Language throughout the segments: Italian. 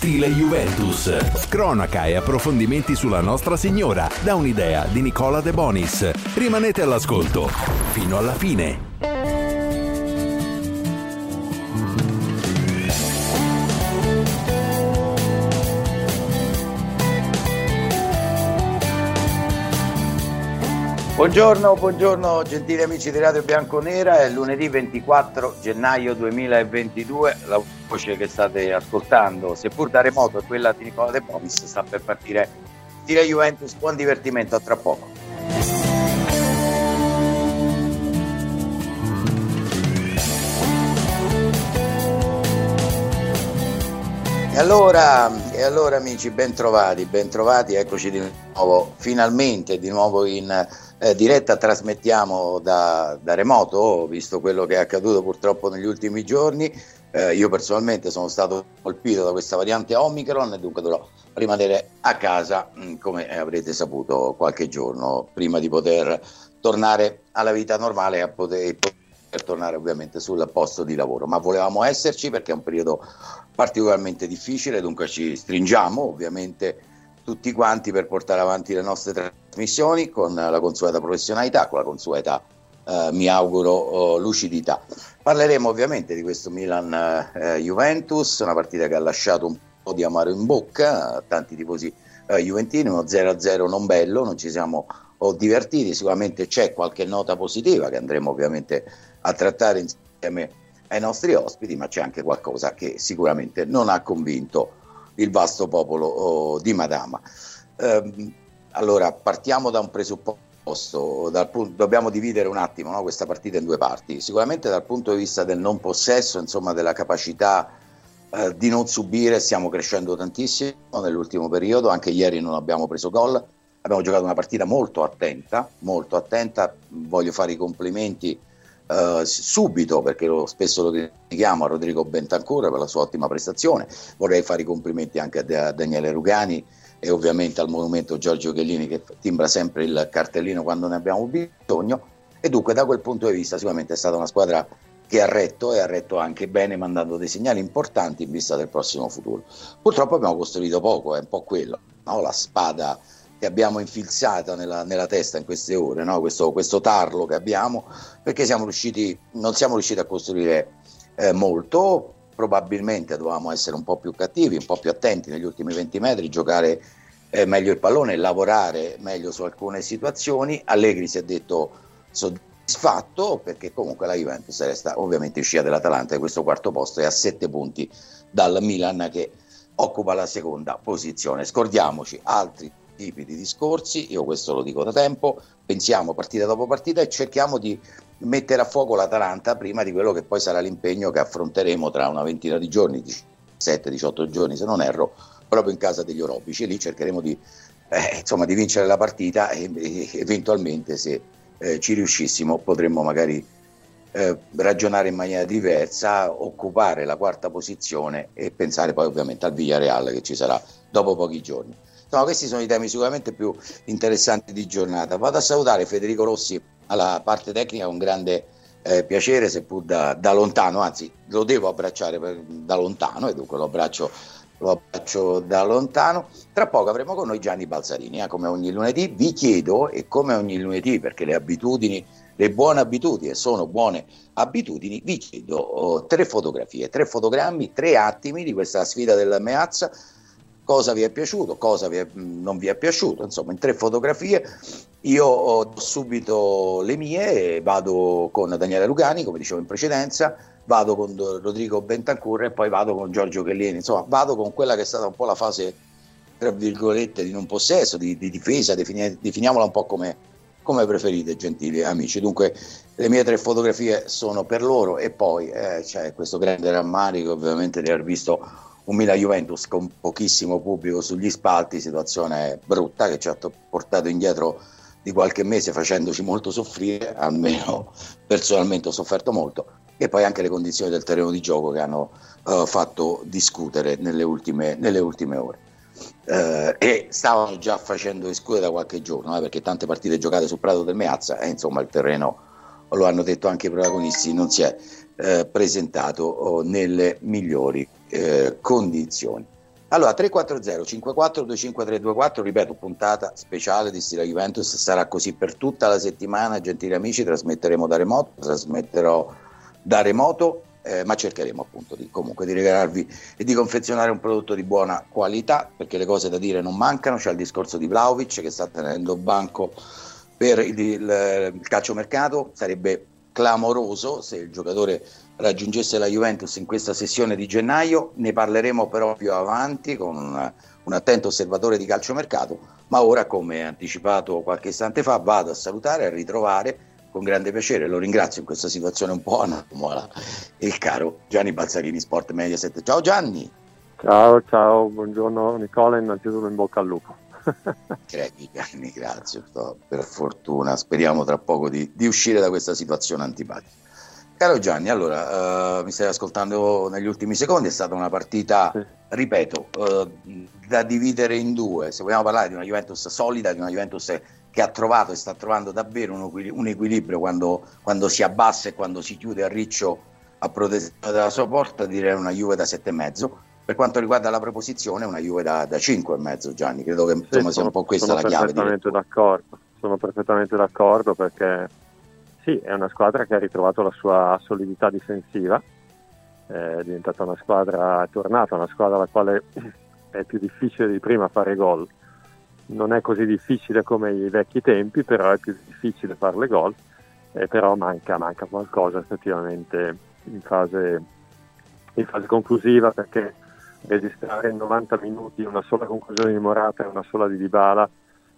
Stile Juventus. Cronaca e approfondimenti sulla Nostra Signora, da un'idea di Nicola De Bonis. Rimanete all'ascolto fino alla fine. Buongiorno gentili amici di Radio Bianconera, è lunedì 24 gennaio 2022, la voce che state ascoltando, seppur da remoto, è quella di Nicola De Bonis. Sta per partire Stile Juventus, buon divertimento, a tra poco. E allora amici, bentrovati, eccoci di nuovo, finalmente di nuovo in diretta. Trasmettiamo da remoto, visto quello che è accaduto purtroppo negli ultimi giorni. Io personalmente sono stato colpito da questa variante Omicron e dunque dovrò rimanere a casa, come avrete saputo, qualche giorno prima di poter tornare alla vita normale e a poter tornare ovviamente sul posto di lavoro. Ma volevamo esserci perché è un periodo particolarmente difficile, dunque ci stringiamo ovviamente tutti quanti per portare avanti le nostre trasmissioni con la consueta professionalità, con la consueta mi auguro lucidità. Parleremo ovviamente di questo Milan-Juventus, una partita che ha lasciato un po' di amaro in bocca a tanti tifosi juventini, uno 0-0 non bello, non ci siamo divertiti. Sicuramente c'è qualche nota positiva che andremo ovviamente a trattare insieme ai nostri ospiti, ma c'è anche qualcosa che sicuramente non ha convinto il vasto popolo di Madama. Allora partiamo da un presupposto, dobbiamo dividere un attimo, no, questa partita in due parti. Sicuramente dal punto di vista del non possesso, insomma della capacità di non subire, stiamo crescendo tantissimo nell'ultimo periodo. Anche ieri non abbiamo preso gol, abbiamo giocato una partita molto attenta. Voglio fare i complimenti subito, perché spesso lo critichiamo, a Rodrigo Bentancur per la sua ottima prestazione. Vorrei fare i complimenti anche a Daniele Rugani e ovviamente al monumento Giorgio Chiellini, che timbra sempre il cartellino quando ne abbiamo bisogno. E dunque da quel punto di vista sicuramente è stata una squadra che ha retto, e ha retto anche bene, mandando dei segnali importanti in vista del prossimo futuro. Purtroppo abbiamo costruito poco, è un po' quello, no? La spada che abbiamo infilzata nella testa in queste ore, no? questo tarlo che abbiamo, perché non siamo riusciti a costruire molto. Probabilmente dovevamo essere un po' più cattivi, un po' più attenti negli ultimi 20 metri, giocare meglio il pallone, lavorare meglio su alcune situazioni. Allegri si è detto soddisfatto, perché comunque la Juventus resta ovviamente uscita dall'Atalanta, e questo quarto posto è a 7 punti dal Milan, che occupa la seconda posizione. Scordiamoci altri tipi di discorsi, io questo lo dico da tempo, pensiamo partita dopo partita e cerchiamo di mettere a fuoco l'Atalanta prima di quello che poi sarà l'impegno che affronteremo tra una ventina di giorni, 17-18 giorni se non erro, proprio in casa degli Orobici. Lì cercheremo di vincere la partita e eventualmente, se ci riuscissimo, potremmo magari ragionare in maniera diversa, occupare la quarta posizione e pensare poi ovviamente al Villarreal che ci sarà dopo pochi giorni. No, questi sono i temi sicuramente più interessanti di giornata. Vado a salutare Federico Rossi alla parte tecnica con grande piacere, seppur da lontano, anzi lo devo abbracciare da lontano, e dunque lo abbraccio da lontano. Tra poco avremo con noi Gianni Balzarini, come ogni lunedì. Vi chiedo, e come ogni lunedì, perché le buone abitudini sono buone abitudini, vi chiedo 3 fotografie, 3 fotogrammi, 3 attimi di questa sfida della Meazza. Cosa vi è piaciuto, cosa non vi è piaciuto, insomma in 3 fotografie. Io ho subito le mie e vado con Daniele Rugani, come dicevo in precedenza, vado con Rodrigo Bentancur e poi vado con Giorgio Chiellini. Insomma vado con quella che è stata un po' la fase, tra virgolette, di non possesso, di difesa, definiamola un po' come preferite, gentili amici. Dunque le mie 3 fotografie sono per loro, e poi c'è questo grande rammarico ovviamente di aver visto un Milan-Juventus con pochissimo pubblico sugli spalti, situazione brutta che ci ha portato indietro di qualche mese, facendoci molto soffrire, almeno personalmente ho sofferto molto, e poi anche le condizioni del terreno di gioco che hanno fatto discutere nelle ultime ore. E stavano già facendo discutere da qualche giorno, perché tante partite giocate sul prato del Meazza, e insomma il terreno, lo hanno detto anche i protagonisti, non si è presentato nelle migliori condizioni. Allora 340 54 25 324, ripeto, puntata speciale di Stile Juventus, sarà così per tutta la settimana, gentili amici, trasmetterò da remoto, ma cercheremo appunto comunque di regalarvi e di confezionare un prodotto di buona qualità, perché le cose da dire non mancano. C'è il discorso di Vlahovic che sta tenendo banco per il calciomercato. Sarebbe clamoroso se il giocatore raggiungesse la Juventus in questa sessione di gennaio. Ne parleremo però più avanti con un attento osservatore di calciomercato, ma ora, come anticipato qualche istante fa, vado a salutare e a ritrovare con grande piacere, lo ringrazio in questa situazione un po' anomala, il caro Gianni Balzarini, Sport Mediaset. Ciao Gianni. Ciao, buongiorno Nicola, innanzitutto in bocca al lupo. Gianni, grazie, per fortuna, speriamo tra poco di uscire da questa situazione antipatica. Caro Gianni, allora, mi stai ascoltando negli ultimi secondi, è stata una partita, sì, ripeto, da dividere in due. Se vogliamo parlare di una Juventus solida, di una Juventus che ha trovato e sta trovando davvero un equilibrio quando si abbassa e quando si chiude a riccio a protezione della sua porta, direi una Juve da 7,5. Per quanto riguarda la preposizione, una Juve da 5,5, Gianni. Credo che insomma sia un po' questa la chiave. Sono perfettamente d'accordo, perché sì, è una squadra che ha ritrovato la sua solidità difensiva, è diventata una squadra, è tornata una squadra alla quale è più difficile di prima fare gol. Non è così difficile come i vecchi tempi, però è più difficile farle gol, però manca qualcosa effettivamente in fase conclusiva, perché registrare in 90 minuti una sola conclusione di Morata e una sola di Dybala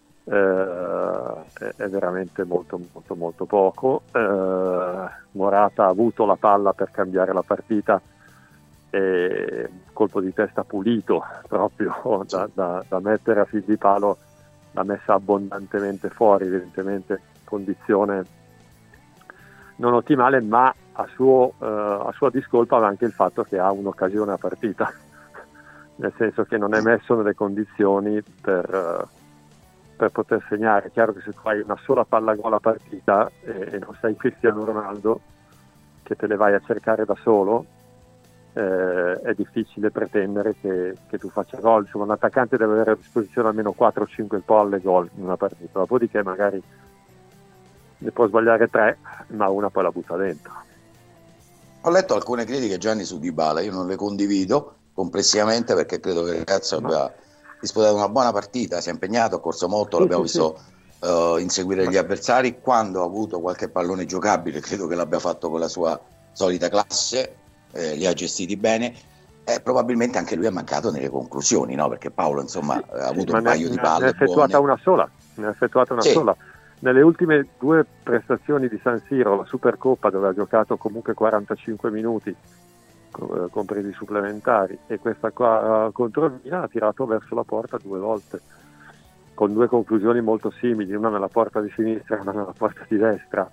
è veramente molto molto molto poco. Morata ha avuto la palla per cambiare la partita, e colpo di testa pulito proprio da mettere a fil di palo, l'ha messa abbondantemente fuori, evidentemente condizione non ottimale, ma a sua discolpa aveva anche il fatto che ha un'occasione a partita, nel senso che non è messo nelle condizioni per poter segnare. È chiaro che se tu hai una sola palla gol a partita e non sei Cristiano Ronaldo che te le vai a cercare da solo, è difficile pretendere che tu faccia gol. Insomma, un attaccante deve avere a disposizione almeno 4-5 palle gol in una partita, dopodiché magari ne può sbagliare 3, ma una poi la butta dentro. Ho letto alcune critiche, Gianni, su Dybala, io non le condivido complessivamente, perché credo che il ragazzo abbia disputato una buona partita, si è impegnato, ha corso molto, l'abbiamo visto inseguire gli avversari. Quando ha avuto qualche pallone giocabile credo che l'abbia fatto con la sua solita classe, li ha gestiti bene. Probabilmente anche lui è mancato nelle conclusioni, no? Perché Paolo insomma ha avuto un paio di palle ne ha effettuata una sola. Nelle ultime 2 prestazioni di San Siro, la Supercoppa, dove ha giocato comunque 45 minuti compresi supplementari, e questa qua contro il Milan, ha tirato verso la porta 2 volte, con 2 conclusioni molto simili, una nella porta di sinistra e una nella porta di destra.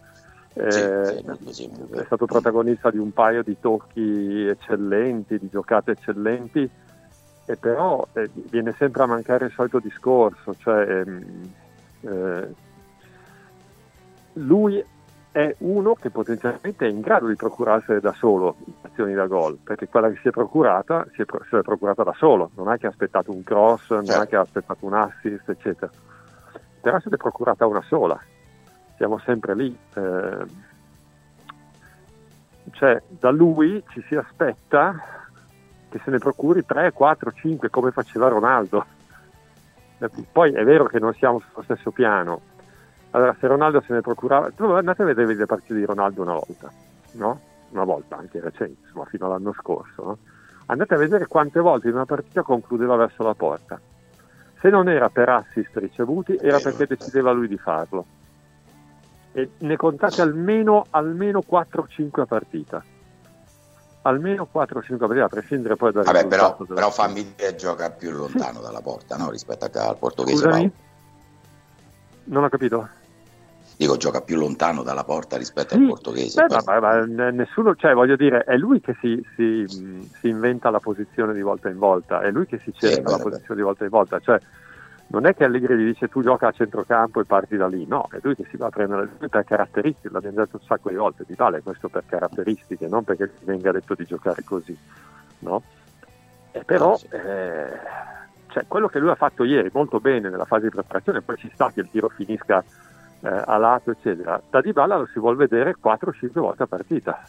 È stato protagonista di un paio di tocchi eccellenti, di giocate eccellenti, e però viene sempre a mancare il solito discorso, cioè lui è uno che potenzialmente è in grado di procurarsene da solo azioni da gol, perché quella che si è procurata se l'è procurata da solo, non è che ha aspettato un cross, non è che ha aspettato un assist, eccetera, però se l'è procurata una sola. Siamo sempre lì, cioè da lui ci si aspetta che se ne procuri 3, 4, 5 come faceva Ronaldo. Poi è vero che non siamo sullo stesso piano. Allora, se Ronaldo se ne procurava, tu andate a vedere le partite di Ronaldo una volta, no? Una volta, anche recente, insomma, fino all'anno scorso, no? Andate a vedere quante volte in una partita concludeva verso la porta. Se non era per assist ricevuti, era perché decideva lui di farlo. E ne contate almeno 4-5 a partita. Almeno 4-5 a partita, a prescindere poi dal risultato. Però fammi dire, gioca più lontano dalla porta, no? Rispetto al portoghese. Scusami? Non ho capito. Dico, gioca più lontano dalla porta rispetto al portoghese. Ma nessuno, cioè voglio dire, è lui che si inventa la posizione di volta in volta, è lui che si cerca la posizione di volta in volta, cioè non è che Allegri gli dice tu gioca a centrocampo e parti da lì, no, è lui che si va a prendere per caratteristiche, l'abbiamo detto un sacco di volte, di tale questo per caratteristiche, non perché gli venga detto di giocare così, no? Però cioè, quello che lui ha fatto ieri molto bene nella fase di preparazione, poi ci sta che il tiro finisca a lato eccetera, da Dybala lo si vuol vedere 4-5 volte a partita,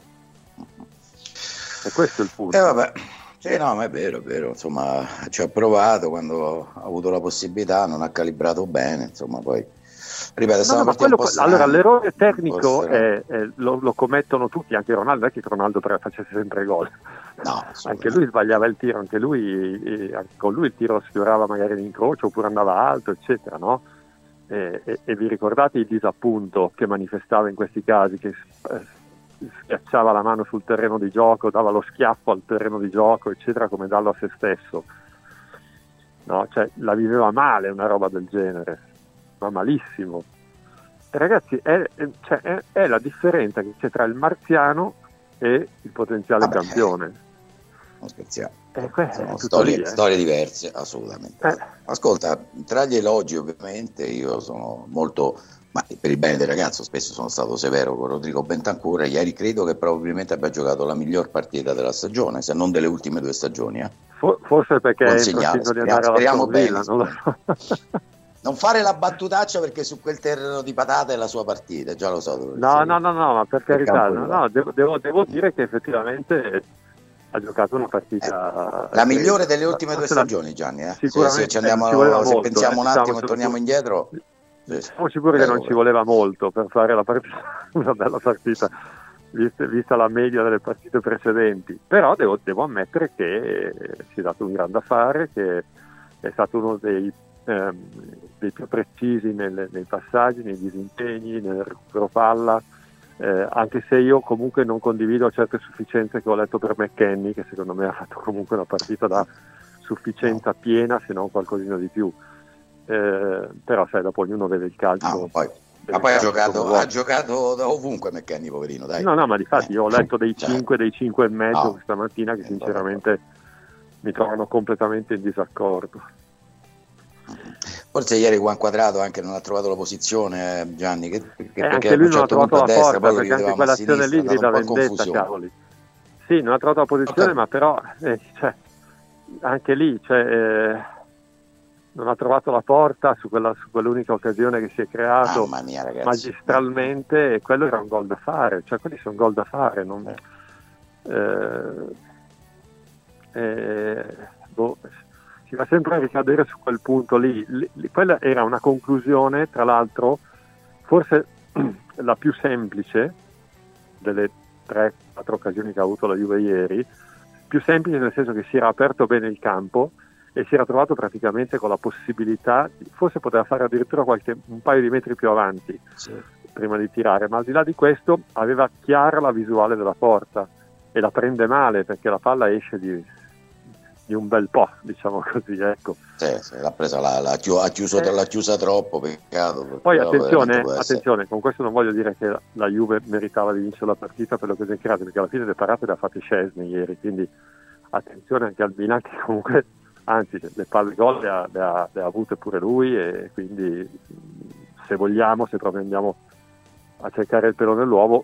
e questo è il punto. Vabbè. Sì, no, ma è vero, insomma, ci ha provato quando ha avuto la possibilità, non ha calibrato bene, insomma, poi ripeto, ma quello, allora l'errore tecnico lo commettono tutti, anche Ronaldo, non è che Ronaldo facesse sempre gol, no, anche lui sbagliava il tiro, anche con lui il tiro lo sfiorava magari in incrocio oppure andava alto eccetera, no? E vi ricordate il disappunto che manifestava in questi casi, che schiacciava la mano sul terreno di gioco, dava lo schiaffo al terreno di gioco eccetera, come darlo a se stesso, no? Cioè la viveva male una roba del genere, ma malissimo. E ragazzi, è la differenza che c'è tra il marziano e il potenziale campione. Non scherziamo. Sono storie diverse, assolutamente. Ascolta, tra gli elogi ovviamente io sono molto, ma per il bene del ragazzo spesso sono stato severo con Rodrigo Bentancur. Ieri credo che probabilmente abbia giocato la miglior partita della stagione, se non delle ultime 2 stagioni. Forse perché è intenzionato di andare alla Villa, non lo so. Non fare la battutaccia, perché su quel terreno di patate è la sua partita, già lo so. No, ma per carità, devo dire che effettivamente ha giocato una partita la migliore delle ultime 2 stagioni, Gianni. Sicuramente se pensiamo un attimo e torniamo indietro, siamo sicuri che non ci voleva molto per fare la partita, una bella partita, vista la media delle partite precedenti, però devo ammettere che si è dato un grande affare, che è stato uno dei più precisi nei passaggi, nei disimpegni, nel recupero palla, anche se io comunque non condivido certe sufficienze che ho letto per McKennie, che secondo me ha fatto comunque una partita da sufficienza piena, se non qualcosina di più, però sai, dopo ognuno vede il calcio. Ma poi ha giocato da ovunque McKennie, poverino, dai. No, ma difatti io ho letto dei 5 e mezzo questa mattina che sinceramente mi trovano completamente in disaccordo. Forse ieri Juan Quadrato anche non ha trovato la posizione, Gianni, perché anche lui non ha trovato la destra, forza, perché anche quell'azione lì grida vendetta, cavoli. Sì, non ha trovato la posizione, ma però anche lì non ha trovato la porta su quell'unica occasione che si è creato. Mamma mia, ragazzi, magistralmente, e quello era un gol da fare, cioè quelli sono gol da fare, non si va sempre a ricadere su quel punto lì. Quella era una conclusione, tra l'altro, forse la più semplice delle 3-4 occasioni che ha avuto la Juve ieri, più semplice nel senso che si era aperto bene il campo e si era trovato praticamente con la possibilità, forse poteva fare addirittura un paio di metri più avanti prima di tirare, ma al di là di questo aveva chiara la visuale della porta e la prende male, perché la palla esce di un bel po', diciamo così, ecco. L'ha presa, l'ha chiusa troppo, peccato. Poi attenzione, con questo non voglio dire che la Juve meritava di vincere la partita per le occasioni create, perché alla fine le parate le ha fatte Szczęsny ieri, quindi attenzione anche al Milan, che comunque, anzi, le palle gol le ha avute pure lui, e quindi se proprio andiamo a cercare il pelo nell'uovo,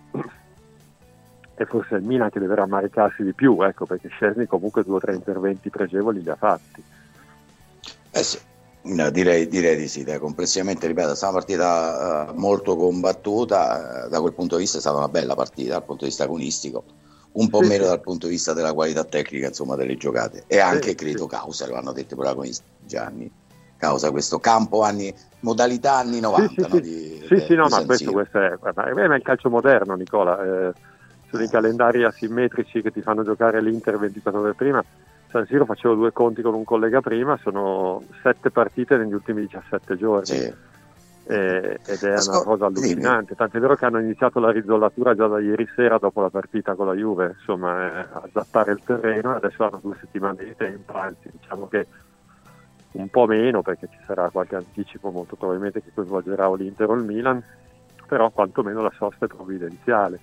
e forse il Milan che deve rammaricarsi di più, ecco, perché Szczęsny comunque 2 o 3 interventi pregevoli li ha fatti. Sì, no, direi di sì, complessivamente, ripeto, è stata una partita molto combattuta, da quel punto di vista è stata una bella partita dal punto di vista agonistico, un po' meno dal punto di vista della qualità tecnica, insomma, delle giocate, e anche credo causa, lo hanno detto i protagonisti, Gianni, causa questo campo modalità anni 90. Ma questo è il calcio moderno, Nicola. Sono i calendari asimmetrici che ti fanno giocare l'Inter 24 ore prima. San Siro, facevo 2 conti con un collega prima, sono 7 partite negli ultimi 17 giorni, ed è una cosa allucinante, tant'è vero che hanno iniziato la rizzollatura già da ieri sera dopo la partita con la Juve, insomma, a zappare il terreno, e adesso hanno 2 settimane di tempo, anzi diciamo che un po' meno, perché ci sarà qualche anticipo molto probabilmente che coinvolgerà o l'Inter o il Milan, però quantomeno la sosta è provvidenziale.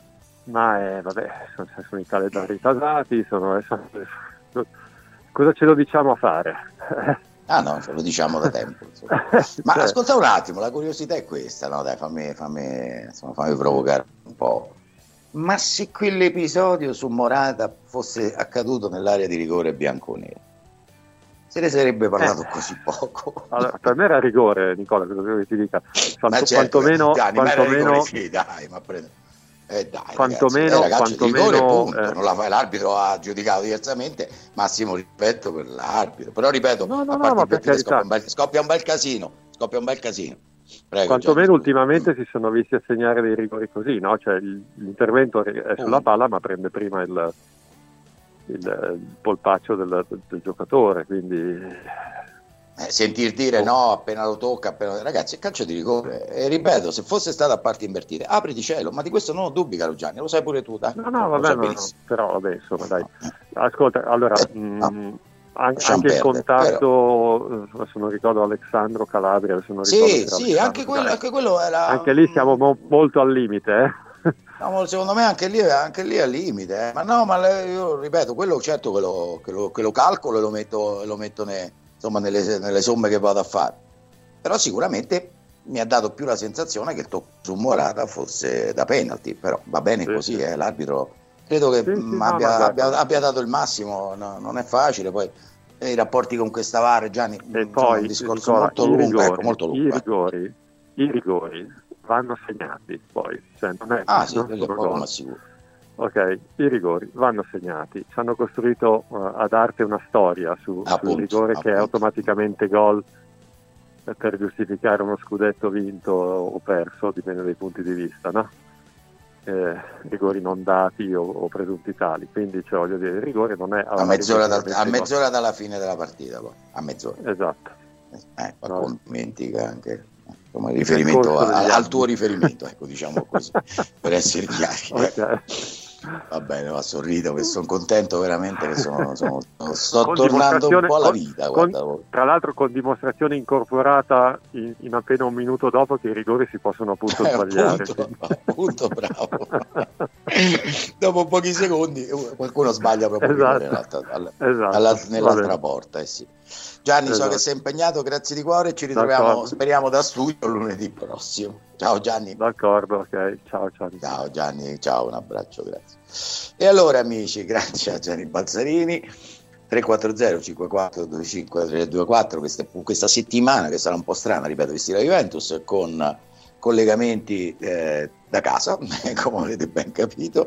Ma sono i calendari tasati, cosa ce lo diciamo a fare? No, ce lo diciamo da tempo. Ma ascolta un attimo, la curiosità è questa, no? Dai, fammi provocare un po'. ma se quell'episodio su Morata fosse accaduto nell'area di rigore bianconero, se ne sarebbe parlato così poco. Allora, per me era rigore, Nicola, quello che ti dica. Ma certo, quantomeno, quantomeno, rigore, punto. Non l'arbitro ha giudicato diversamente, massimo rispetto per l'arbitro, però ripeto, scoppia un bel casino. Prego, quantomeno ultimamente si sono visti assegnare dei rigori così, no? Cioè l'intervento è sulla palla, ma prende prima il polpaccio del giocatore, quindi sentir dire no appena lo tocca, ragazzi, è calcio di rigore, e ripeto, se fosse stato a parti invertite, apriti cielo, ma di questo non ho dubbi, caro Gianni, lo sai pure tu, dai. Però vabbè, insomma, dai, ascolta, allora anche il contatto, adesso non ricordo, Alessandro Calabria, adesso non ricordo. Sì, anche quello era. Anche lì siamo molto al limite, No, secondo me anche lì è al limite, ma no, io ripeto, quello certo che lo calcolo e lo metto nelle somme che vado a fare, però sicuramente mi ha dato più la sensazione che il tocco su Morata fosse da penalty, però va bene così, l'arbitro credo che abbia dato il massimo, no, non è facile, poi i rapporti con questa VAR, Gianni, e poi un discorso molto lungo. I rigori vanno segnati, poi, cioè non è poco ma sicuro. Ok, i rigori vanno segnati. Ci hanno costruito ad arte una storia sul rigore che è automaticamente gol per giustificare uno scudetto vinto o perso, dipende dai punti di vista, no? Rigori non dati o presunti tali, quindi voglio dire, il rigore non è a mezz'ora dalla fine della partita, poi. A mezz'ora, esatto. Dimentica anche come riferimento al tuo riferimento, ecco, diciamo così, per essere chiari. Okay. Va bene, ma sorrido, che sono contento veramente, che sto tornando un po' alla vita. Tra l'altro con dimostrazione incorporata in appena un minuto dopo che i rigori si possono appunto sbagliare. Appunto, bravo. Dopo pochi secondi qualcuno sbaglia proprio nell'altra porta. Sì. Gianni, so che sei impegnato, grazie di cuore, ci ritroviamo, speriamo, da studio lunedì prossimo. Ciao Gianni. D'accordo, ok, ciao. Ciao Gianni, ciao, un abbraccio, grazie. E allora amici, grazie a Gianni Balzarini. 340 54 25 324 questa settimana, che sarà un po' strana, ripeto, visti la Juventus, con collegamenti da casa, come avete ben capito.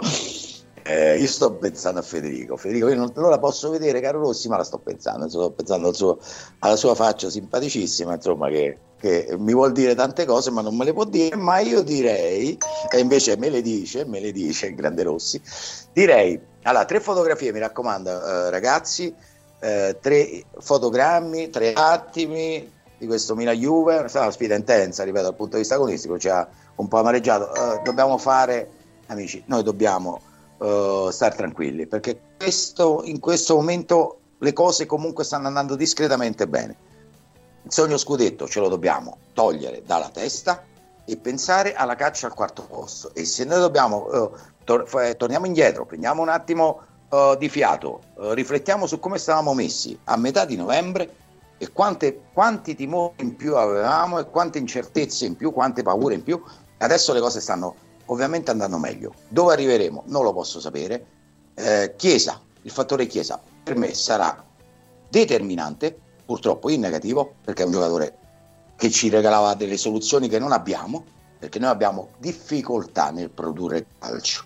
Io sto pensando a Federico, io non la posso vedere, caro Rossi, ma la sto pensando alla sua faccia simpaticissima, insomma, che mi vuol dire tante cose ma non me le può dire, ma io direi, e invece me le dice il grande Rossi, direi, allora, 3 fotografie, mi raccomando, ragazzi, 3 fotogrammi, 3 attimi di questo Milan-Juve, è stata una sfida intensa, ripeto, dal punto di vista agonistico ci ha un po' amareggiato, dobbiamo fare, amici, noi dobbiamo stare tranquilli, perché in questo momento le cose comunque stanno andando discretamente bene. Il sogno scudetto ce lo dobbiamo togliere dalla testa e pensare alla caccia al quarto posto, e se noi dobbiamo torniamo indietro, prendiamo un attimo di fiato, riflettiamo su come stavamo messi a metà di novembre e quanti timori in più avevamo e quante incertezze in più, quante paure in più. Adesso le cose stanno ovviamente andando meglio. Dove arriveremo non lo posso sapere. Chiesa, il fattore Chiesa per me sarà determinante, purtroppo in negativo, perché è un giocatore che ci regalava delle soluzioni che non abbiamo, perché noi abbiamo difficoltà nel produrre calcio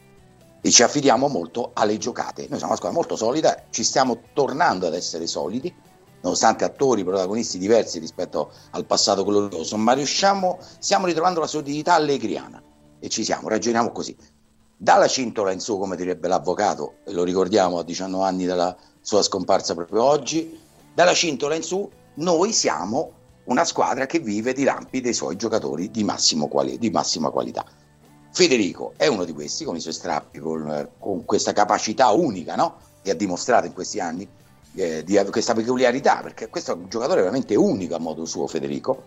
e ci affidiamo molto alle giocate. Noi siamo una squadra molto solida, ci stiamo tornando ad essere solidi, nonostante attori, protagonisti diversi rispetto al passato glorioso, ma stiamo ritrovando la solidità allegriana. E ragioniamo così, dalla cintola in su, come direbbe l'avvocato, e lo ricordiamo a 19 anni dalla sua scomparsa proprio oggi, dalla cintola in su noi siamo una squadra che vive di lampi dei suoi giocatori di massima qualità. Federico è uno di questi, con i suoi strappi, con questa capacità unica, no? Che ha dimostrato in questi anni, di questa peculiarità, perché questo è un giocatore veramente unico a modo suo, Federico,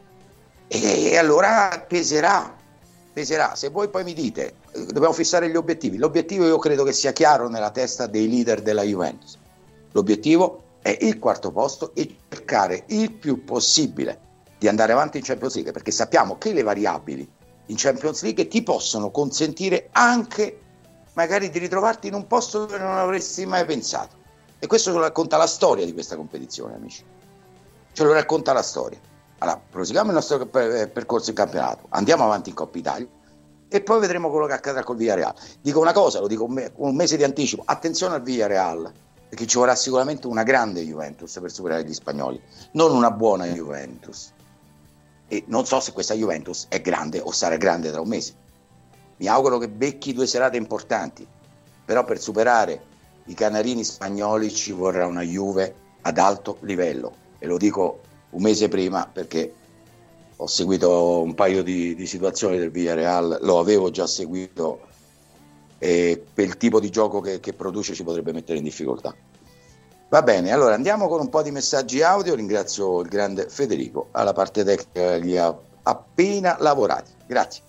e allora peserà. Se voi poi mi dite dobbiamo fissare gli obiettivi, l'obiettivo io credo che sia chiaro nella testa dei leader della Juventus. L'obiettivo è il quarto posto e cercare il più possibile di andare avanti in Champions League, perché sappiamo che le variabili in Champions League ti possono consentire anche magari di ritrovarti in un posto dove non avresti mai pensato. E questo ce lo racconta la storia di questa competizione, amici. Ce lo racconta la storia. Allora, proseguiamo il nostro percorso in campionato, andiamo avanti in Coppa Italia e poi vedremo quello che accadrà col Villarreal. Dico una cosa, lo dico un mese di anticipo, attenzione al Villarreal, perché ci vorrà sicuramente una grande Juventus per superare gli spagnoli, non una buona Juventus. E non so se questa Juventus è grande o sarà grande tra un mese. Mi auguro che becchi 2 serate importanti, però per superare i canarini spagnoli ci vorrà una Juve ad alto livello, e lo dico un mese prima perché ho seguito un paio di situazioni del Villarreal, lo avevo già seguito e per il tipo di gioco che produce ci potrebbe mettere in difficoltà. Va bene, allora andiamo con un po' di messaggi audio. Ringrazio il grande Federico alla parte tecnica, li ha appena lavorati. Grazie.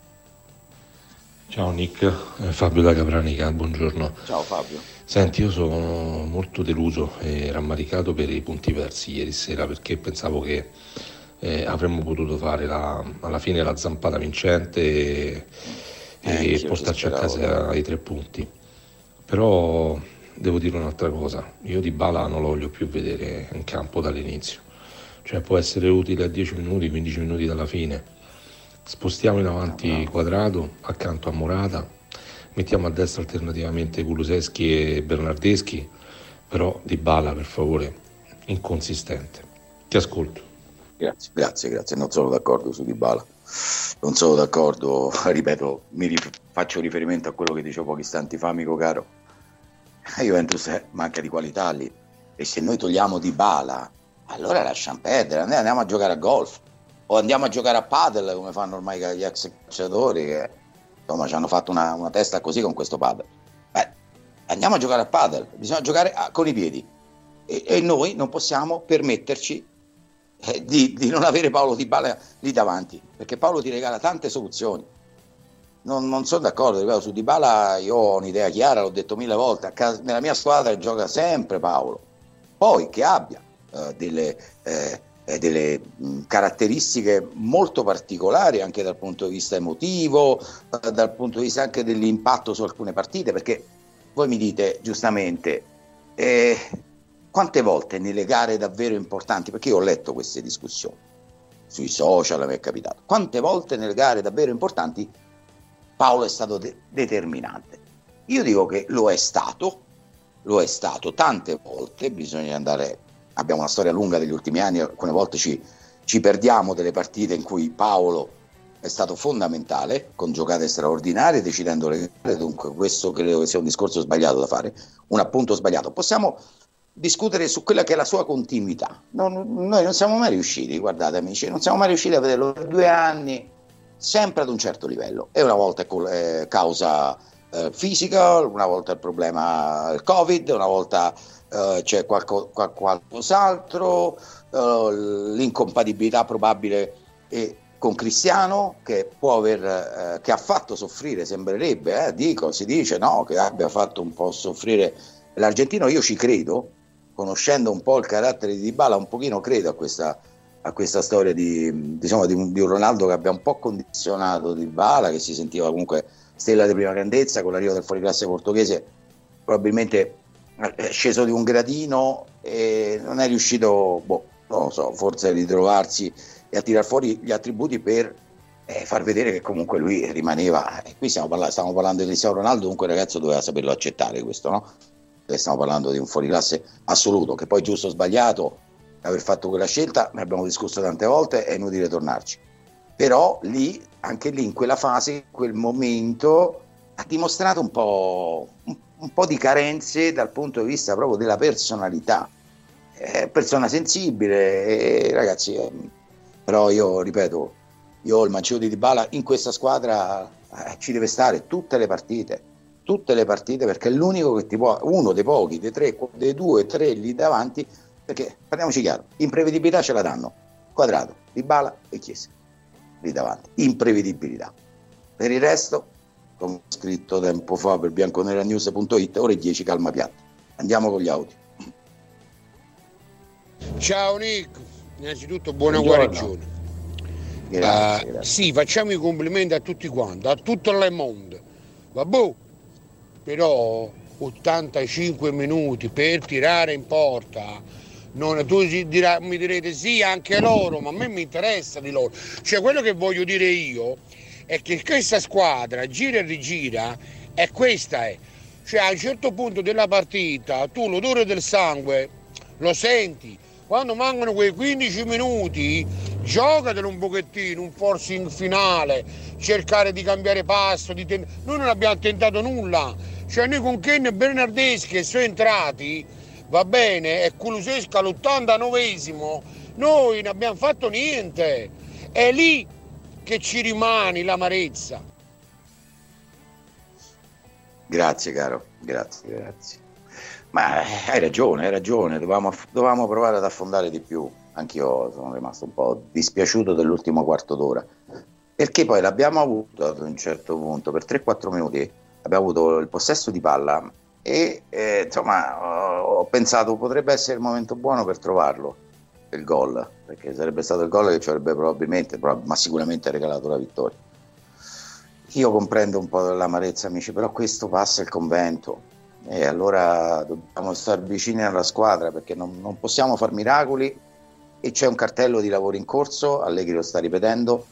Ciao Nick, Fabio da Capranica, buongiorno. Ciao Fabio. Senti, io sono molto deluso e rammaricato per i punti persi ieri sera, perché pensavo che avremmo potuto fare alla fine la zampata vincente e portarci a casa i 3 punti. Però devo dire un'altra cosa, io Dybala non lo voglio più vedere in campo dall'inizio, cioè può essere utile a 10 minuti, 15 minuti dalla fine. Spostiamo in avanti Quadrado accanto a Morata, mettiamo a destra alternativamente Kulusevski e Bernardeschi, però Dybala per favore inconsistente. Ti ascolto. Grazie, non sono d'accordo su Dybala, non sono d'accordo, ripeto, faccio riferimento a quello che dicevo pochi istanti fa, amico caro. Juventus manca di qualità lì, e se noi togliamo Dybala allora lasciamo perdere, andiamo a giocare a golf o andiamo a giocare a padel come fanno ormai gli ex calciatori che insomma ci hanno fatto una testa così con questo padel. Andiamo a giocare a padel, bisogna giocare con i piedi e noi non possiamo permetterci di non avere Paolo Dybala lì davanti, perché Paolo ti regala tante soluzioni. Non sono d'accordo, ripeto, su Dybala io ho un'idea chiara, l'ho detto 1000 volte, nella mia squadra gioca sempre Paolo, poi che abbia delle caratteristiche molto particolari anche dal punto di vista emotivo, dal punto di vista anche dell'impatto su alcune partite, perché voi mi dite giustamente quante volte nelle gare davvero importanti, perché io ho letto queste discussioni sui social, mi è capitato, quante volte nelle gare davvero importanti Paolo è stato determinante. Io dico che lo è stato tante volte, bisogna andare, abbiamo una storia lunga degli ultimi anni, alcune volte ci perdiamo delle partite in cui Paolo è stato fondamentale, con giocate straordinarie, decidendo le gare, dunque questo credo che sia un discorso sbagliato da fare, un appunto sbagliato. Possiamo discutere su quella che è la sua continuità. Noi non siamo mai riusciti, guardate amici, non siamo mai riusciti a vederlo per 2 anni, sempre ad un certo livello, e una volta è causa fisica, una volta il problema il Covid, una volta c'è qualcos'altro, l'incompatibilità probabile con Cristiano, che ha fatto soffrire, sembrerebbe, si dice no, che abbia fatto un po' soffrire l'argentino. Io ci credo, conoscendo un po' il carattere di Dybala, un pochino credo a questa storia di un Ronaldo che abbia un po' condizionato Dybala, che si sentiva comunque stella di prima grandezza, con l'arrivo del fuoriclasse portoghese probabilmente è sceso di un gradino e non è riuscito, non lo so, forse a ritrovarsi e a tirar fuori gli attributi per far vedere che comunque lui rimaneva, qui stiamo parlando di Cristiano Ronaldo, dunque il ragazzo doveva saperlo accettare questo, no? Stiamo parlando di un fuoriclasse assoluto, che poi giusto o sbagliato aver fatto quella scelta, ne abbiamo discusso tante volte, è inutile tornarci, però anche lì in quella fase, in quel momento ha dimostrato un po' di carenze dal punto di vista proprio della personalità, persona sensibile, ragazzi, però io ripeto, io il mancino di Dybala in questa squadra ci deve stare tutte le partite, perché è l'unico che ti può, uno dei pochi, dei 2, 3 lì davanti, perché parliamoci chiaro, imprevedibilità ce la danno Quadrado, Dybala e Chiesa lì davanti, imprevedibilità. Per il resto, come ho scritto tempo fa per bianconeranews.it, ore 10 calma piatta. Andiamo con gli audio. Ciao Nick, innanzitutto buona guarigione. Grazie. Sì, facciamo i complimenti a tutti quanti, a tutto il mondo. Vabbè, però 85 minuti per tirare in porta, tu mi direte sì anche loro, ma a me mi interessa di loro, cioè quello che voglio dire io è che questa squadra gira e rigira, e questa è, cioè a un certo punto della partita tu l'odore del sangue lo senti, quando mancano quei 15 minuti giocatelo un pochettino, un forcing finale, cercare di cambiare passo, noi non abbiamo tentato nulla, cioè noi con Ken e Bernardeschi che sono entrati, va bene, e Kulusescu all'89esimo, noi non abbiamo fatto niente, è lì che ci rimane l'amarezza. Grazie caro, grazie. Ma hai ragione, dovevamo provare ad affondare di più. Anch'io sono rimasto un po' dispiaciuto dell'ultimo quarto d'ora, perché poi l'abbiamo avuto ad un certo punto, per 3-4 minuti abbiamo avuto il possesso di palla e insomma ho pensato potrebbe essere il momento buono per trovarlo, il gol, perché sarebbe stato il gol che ci avrebbe probabilmente, ma sicuramente regalato la vittoria. Io comprendo un po' l'amarezza, amici, però questo passa il convento e allora dobbiamo stare vicini alla squadra, perché non possiamo far miracoli e c'è un cartello di lavoro in corso, Allegri lo sta ripetendo.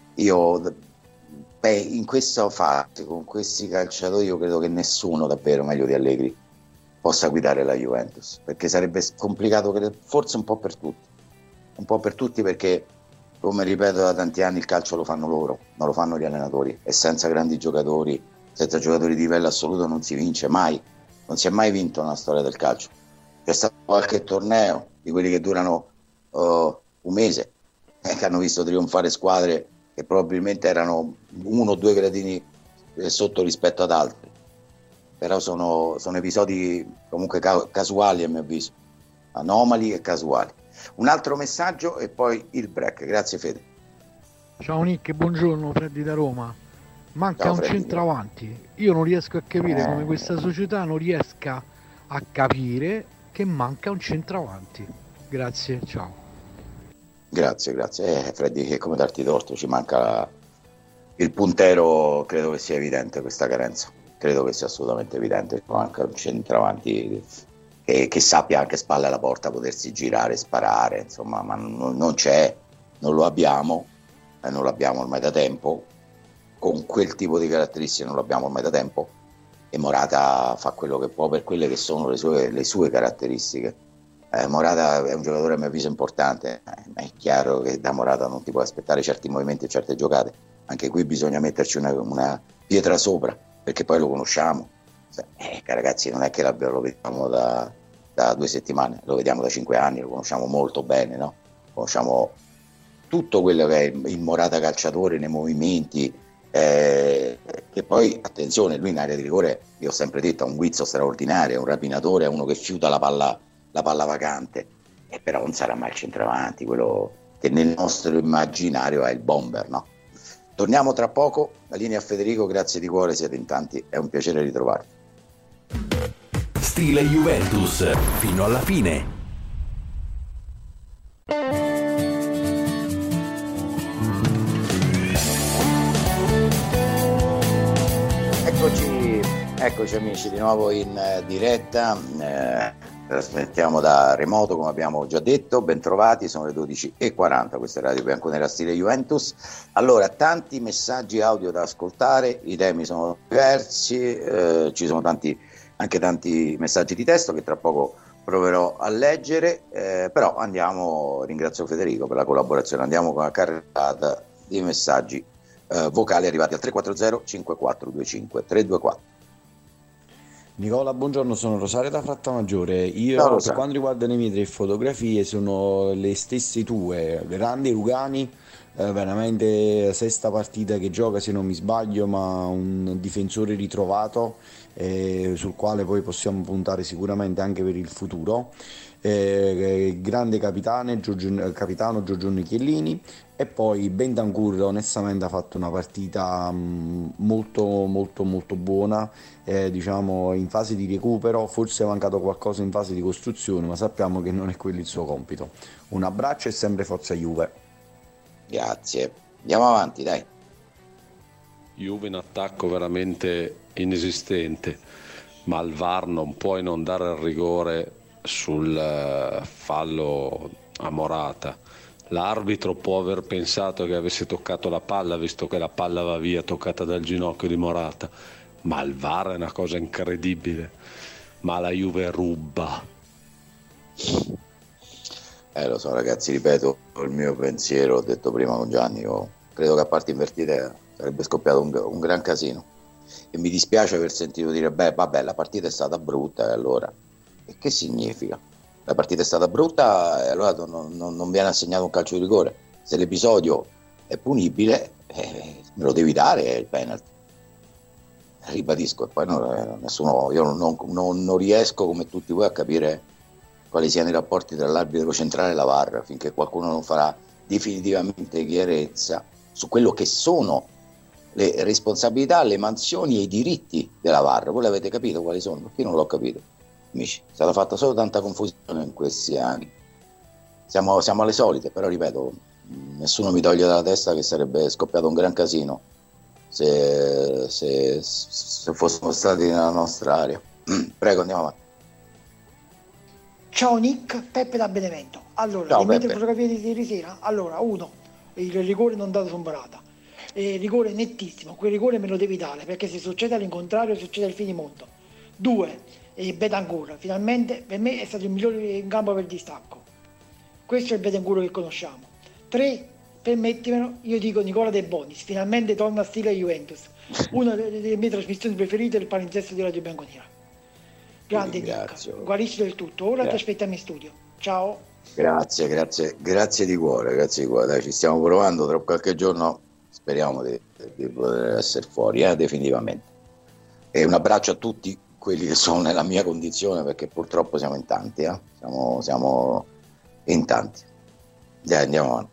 In questa fase, con questi calciatori, io credo che nessuno davvero meglio di Allegri possa guidare la Juventus, perché sarebbe complicato, forse un po' per tutti, perché come ripeto da tanti anni il calcio lo fanno loro, non lo fanno gli allenatori, e senza grandi giocatori, senza giocatori di livello assoluto non si vince mai, non si è mai vinto nella storia del calcio. C'è stato qualche torneo di quelli che durano un mese, che hanno visto trionfare squadre che probabilmente erano 1 o 2 gradini sotto rispetto ad altri, però sono episodi comunque casuali, a mio avviso, anomali e casuali. Un altro messaggio e poi il break. Grazie Fede. Ciao Nick, buongiorno, Freddy da Roma. Manca Ciao, un Freddy. Centravanti. Io non riesco a capire come questa società non riesca a capire che manca un centravanti. Grazie, ciao. Grazie. Freddy, che come darti torto, ci manca il puntero, credo che sia evidente questa carenza. Credo che sia assolutamente evidente, manca un centravanti che sappia anche spalle alla porta potersi girare, sparare, insomma, ma non c'è, non lo abbiamo ormai da tempo, con quel tipo di caratteristiche non lo abbiamo ormai da tempo, e Morata fa quello che può per quelle che sono le sue caratteristiche. Morata è un giocatore a mio avviso importante, è chiaro che da Morata non ti puoi aspettare certi movimenti e certe giocate, anche qui bisogna metterci una pietra sopra, perché poi lo conosciamo. Ragazzi, non è che lo vediamo da 2 settimane, lo vediamo da 5 anni, lo conosciamo molto bene, no? Conosciamo tutto quello che è il Morata calciatore nei movimenti, che poi, attenzione, lui in area di rigore, io ho sempre detto, ha un guizzo straordinario, è un rapinatore, è uno che fiuta la palla vacante, però non sarà mai il centravanti, quello che nel nostro immaginario è il bomber, no? Torniamo tra poco, la linea a Federico, grazie di cuore, siete in tanti, è un piacere ritrovarvi. Stile Juventus, fino alla fine. Eccoci amici, di nuovo in diretta, trasmettiamo da remoto come abbiamo già detto, bentrovati, sono le 12:40, questa è Radio Bianconera Stile Juventus. Allora, tanti messaggi audio da ascoltare, i temi sono diversi, ci sono anche tanti messaggi di testo che tra poco proverò a leggere, però ringrazio Federico per la collaborazione, andiamo con la carrellata di messaggi vocali arrivati al 340 5425 324. Nicola, buongiorno, sono Rosario da Frattamaggiore. Io, Ciao, per Rosario. quanto riguarda le mie 3 fotografie, sono le stesse tue. Grande Rugani, veramente sesta partita che gioca, se non mi sbaglio, ma un difensore ritrovato, sul quale poi possiamo puntare sicuramente anche per il futuro. Grande capitano Giorgione Chiellini, e poi Bentancur onestamente ha fatto una partita molto molto molto buona, diciamo in fase di recupero, forse è mancato qualcosa in fase di costruzione, ma sappiamo che non è quello il suo compito. Un abbraccio e sempre forza Juve. Grazie, andiamo avanti, dai. Juve in attacco veramente inesistente, ma al VAR non puoi non dare il rigore sul fallo a Morata. L'arbitro può aver pensato che avesse toccato la palla, visto che la palla va via toccata dal ginocchio di Morata, ma il VAR è una cosa incredibile. Ma la Juve ruba. Lo so ragazzi, ripeto il mio pensiero, ho detto prima con Gianni, io credo che a parte invertite sarebbe scoppiato un gran casino e mi dispiace aver sentito dire vabbè la partita è stata brutta, e allora e che significa? La partita è stata brutta e allora non viene assegnato un calcio di rigore. Se l'episodio è punibile me lo devi dare il penalty, ribadisco, e poi io non riesco come tutti voi a capire quali siano i rapporti tra l'arbitro centrale e la VAR finché qualcuno non farà definitivamente chiarezza su quello che sono le responsabilità, le mansioni e i diritti della VAR. Voi l'avete capito quali sono? Perché io non l'ho capito, amici, è stata fatta solo tanta confusione in questi anni, siamo alle solite, però ripeto, nessuno mi toglie dalla testa che sarebbe scoppiato un gran casino se fossimo stati nella nostra area. Prego, andiamo avanti. Ciao Nick, Peppe da Benevento. Allora, Ciao, le mie Peppe. fotografie di ieri sera. Allora, 1, il rigore non dato su Morata. Rigore nettissimo, quel rigore me lo devi dare, perché se succede all'incontrario succede il finimondo. 2, Bentancur, finalmente per me è stato il migliore in campo per distacco. Questo è il Bentancur che conosciamo. 3, permettimelo, io dico Nicola De Bonis, finalmente torna a stile Juventus. Una delle mie trasmissioni preferite è il palinsesto di Radio Bianconera. Grande Nick, guarisci del tutto, ora ti aspettiamo in studio. Ciao. Grazie di cuore, dai, ci stiamo provando, tra qualche giorno speriamo di poter essere fuori, definitivamente. E un abbraccio a tutti quelli che sono nella mia condizione, perché purtroppo siamo in tanti, siamo in tanti. Dai, andiamo avanti.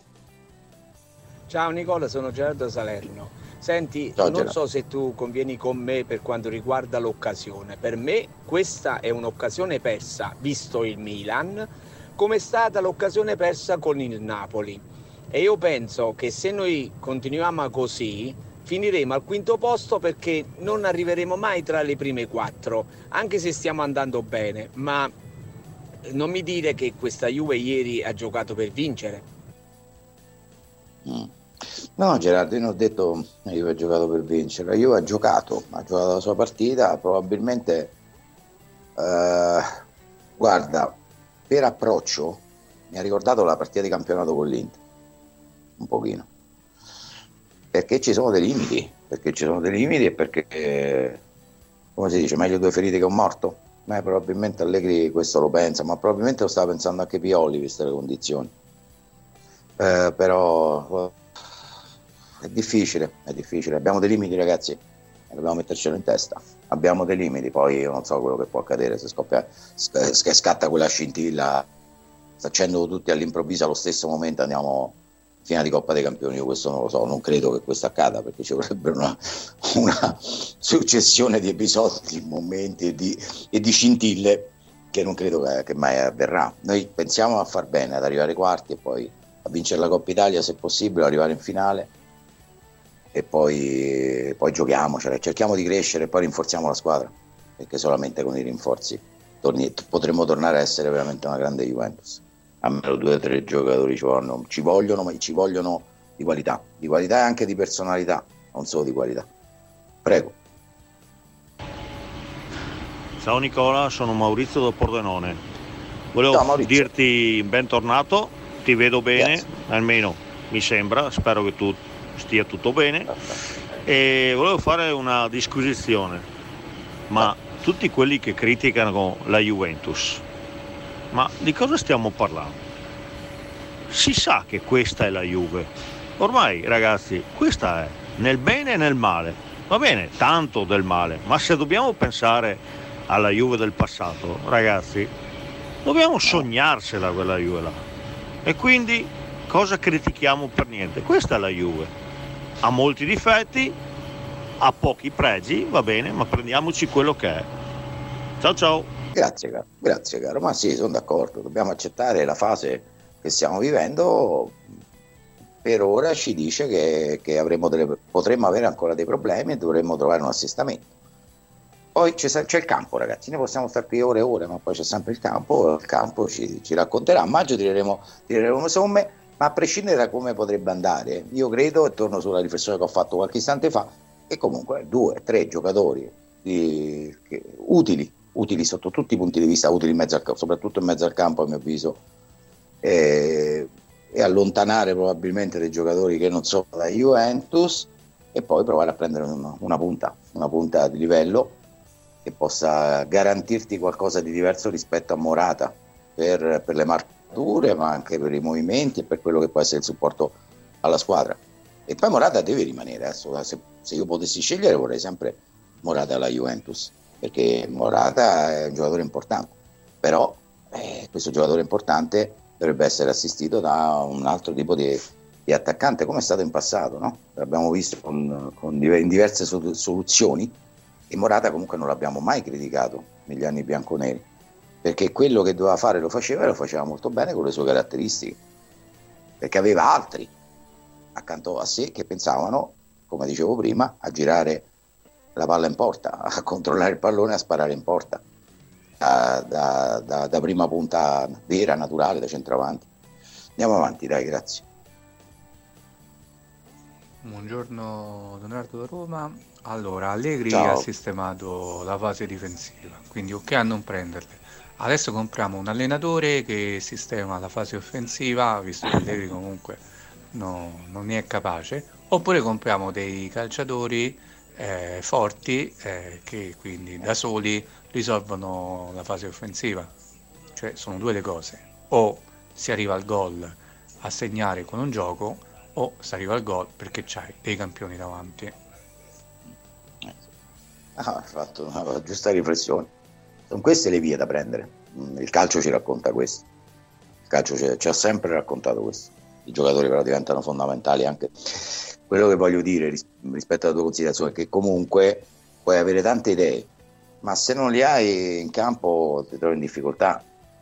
Ciao Nicola, sono Gerardo Salerno. Senti, Ciao, non Gerardo. so se tu convieni con me per quanto riguarda l'occasione. Per me questa è un'occasione persa, visto il Milan, come è stata l'occasione persa con il Napoli. E io penso che se noi continuiamo così, finiremo al quinto posto, perché non arriveremo mai tra le prime 4, anche se stiamo andando bene. Ma non mi dire che questa Juve ieri ha giocato per vincere. No Gerardo, io non ho detto che Juve ha giocato per vincere, la Juve ha giocato la sua partita, probabilmente guarda, per approccio mi ha ricordato la partita di campionato con l'Inter, un pochino, perché ci sono dei limiti e perché, come si dice, meglio 2 feriti che un morto. Probabilmente Allegri questo lo pensa, ma probabilmente lo stava pensando anche Pioli, viste le condizioni. Però è difficile, abbiamo dei limiti ragazzi, e dobbiamo mettercelo in testa, abbiamo dei limiti, poi io non so quello che può accadere, se scatta quella scintilla, facendo tutti all'improvviso allo stesso momento andiamo in finale di Coppa dei Campioni, io questo non lo so, non credo che questo accada, perché ci vorrebbe una successione di episodi, di momenti e di scintille che non credo che mai avverrà. Noi pensiamo a far bene, ad arrivare ai quarti e poi a vincere la Coppa Italia se possibile, arrivare in finale e poi giochiamocela, cerchiamo di crescere e poi rinforziamo la squadra, perché solamente con i rinforzi potremmo tornare a essere veramente una grande Juventus. Almeno 2 o 3 giocatori ci vogliono, ma ci vogliono di qualità e anche di personalità, non solo di qualità. Prego. Ciao Nicola, sono Maurizio da Pordenone. Volevo dirti bentornato, ti vedo bene, almeno mi sembra, spero che tu stia tutto bene, e volevo fare una disquisizione, ma tutti quelli che criticano la Juventus, ma di cosa stiamo parlando? Si sa che questa è la Juve, ormai ragazzi, questa è, nel bene e nel male, va bene, tanto del male, ma se dobbiamo pensare alla Juve del passato, ragazzi, dobbiamo sognarsela quella Juve là, e quindi cosa critichiamo per niente? Questa è la Juve, ha molti difetti, ha pochi pregi, va bene, ma prendiamoci quello che è. Ciao. Grazie caro, ma sì, sono d'accordo, dobbiamo accettare la fase che stiamo vivendo. Per ora ci dice che potremmo avere ancora dei problemi e dovremmo trovare un assestamento. poi c'è il campo, ragazzi, noi possiamo stare qui ore e ore, ma poi c'è sempre il campo ci racconterà. A maggio tireremo somme, ma a prescindere da come potrebbe andare, io credo, e torno sulla riflessione che ho fatto qualche istante fa, che comunque 2-3 giocatori utili sotto tutti i punti di vista, utili in mezzo al campo, soprattutto in mezzo al campo a mio avviso, e allontanare probabilmente dei giocatori che non sono da Juventus, e poi provare a prendere una punta di livello che possa garantirti qualcosa di diverso rispetto a Morata per le marcature, ma anche per i movimenti e per quello che può essere il supporto alla squadra. E poi Morata deve rimanere, se io potessi scegliere vorrei sempre Morata alla Juventus, perché Morata è un giocatore importante, però questo giocatore importante dovrebbe essere assistito da un altro tipo di attaccante, come è stato in passato, no? L'abbiamo visto in diverse soluzioni, e Morata comunque non l'abbiamo mai criticato negli anni bianconeri, perché quello che doveva fare lo faceva, e lo faceva molto bene con le sue caratteristiche, perché aveva altri accanto a sé che pensavano, come dicevo prima, a girare la palla in porta, a controllare il pallone, a sparare in porta da prima punta vera, naturale, da centravanti. Andiamo avanti, dai, grazie. Buongiorno Leonardo da Roma. Allora, Allegri Ciao. ha sistemato la fase difensiva, quindi ok a non prenderle. Adesso compriamo un allenatore che sistema la fase offensiva, visto che Allegri comunque non ne è capace, oppure compriamo dei calciatori forti che quindi da soli risolvono la fase offensiva. Cioè sono due le cose: o si arriva al gol a segnare con un gioco, o si arriva al gol perché c'hai dei campioni davanti. Ha fatto una giusta riflessione. Sono queste le vie da prendere. Il calcio ci racconta questo. Il calcio ci ha sempre raccontato questo. I giocatori però diventano fondamentali anche. Quello che voglio dire rispetto alla tua considerazione è che comunque puoi avere tante idee, ma se non li hai in campo ti trovi in difficoltà.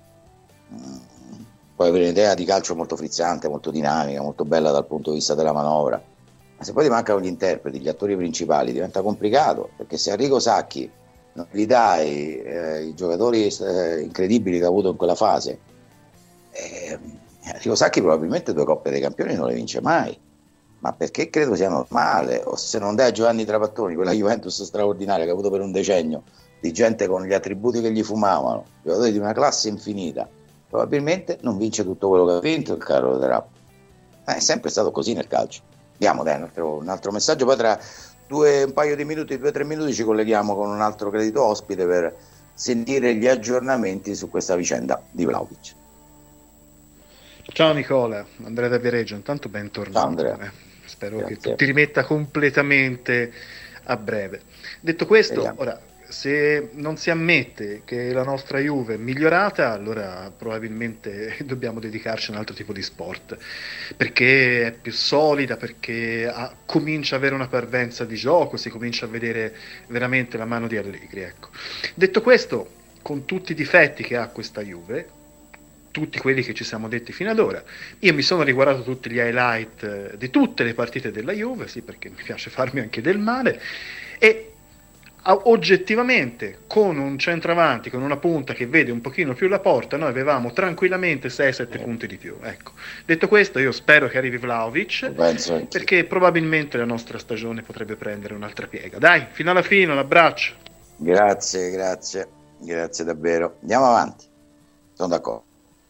Puoi avere un'idea di calcio molto frizzante, molto dinamica, molto bella dal punto di vista della manovra, ma se poi ti mancano gli interpreti, gli attori principali, diventa complicato, perché se Arrigo Sacchi non gli dai i giocatori incredibili che ha avuto in quella fase, Arrigo Sacchi probabilmente 2 Coppe dei Campioni non le vince mai, ma perché credo sia normale. O se non dai a Giovanni Trapattoni quella Juventus straordinaria che ha avuto per un decennio, di gente con gli attributi che gli fumavano, giocatori di una classe infinita, probabilmente non vince tutto quello che ha vinto il caro Terap. È sempre stato così nel calcio. Andiamo, dai, un altro messaggio, poi tra un paio di minuti, 2-3 minuti ci colleghiamo con un altro credito ospite per sentire gli aggiornamenti su questa vicenda di Vlahovic. Ciao Nicola, Andrea da Viareggio, intanto bentornato. Ciao Andrea. Spero Grazie. che tu ti rimetta completamente a breve. Detto questo, Vediamo. ora, se non si ammette che la nostra Juve è migliorata, allora probabilmente dobbiamo dedicarci a un altro tipo di sport, perché è più solida, perché comincia ad avere una parvenza di gioco, si comincia a vedere veramente la mano di Allegri, ecco. Detto questo, con tutti i difetti che ha questa Juve, tutti quelli che ci siamo detti fino ad ora, io mi sono riguardato tutti gli highlight di tutte le partite della Juve, sì, perché mi piace farmi anche del male, e oggettivamente con un centravanti, con una punta che vede un pochino più la porta, noi avevamo tranquillamente 6-7 punti di più, ecco. Detto questo, io spero che arrivi Vlahovic, perché probabilmente la nostra stagione potrebbe prendere un'altra piega. Dai, fino alla fine, un abbraccio. Grazie davvero. Andiamo avanti, sono d'accordo.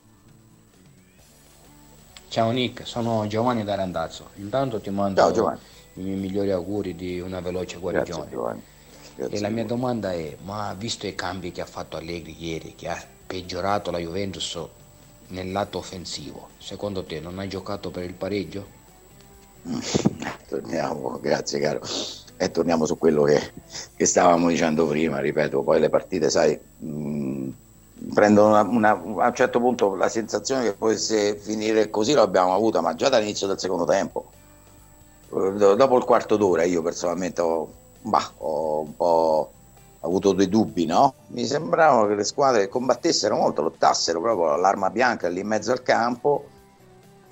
Ciao Nick, sono Giovanni da Randazzo. Intanto ti mando i miei migliori auguri di una veloce guarigione. Grazie, Giovanni. E la mia domanda è, ma visto i cambi che ha fatto Allegri ieri, che ha peggiorato la Juventus nel lato offensivo, secondo te non ha giocato per il pareggio? Torniamo, grazie caro, e torniamo su quello che stavamo dicendo prima, ripeto, poi le partite, sai, prendono a un certo punto la sensazione che potesse finire così, l'abbiamo avuta, ma già dall'inizio del secondo tempo, dopo il quarto d'ora io personalmente ho un po' avuto dei dubbi, no? Mi sembravano che le squadre combattessero molto, lottassero proprio all'arma bianca lì in mezzo al campo,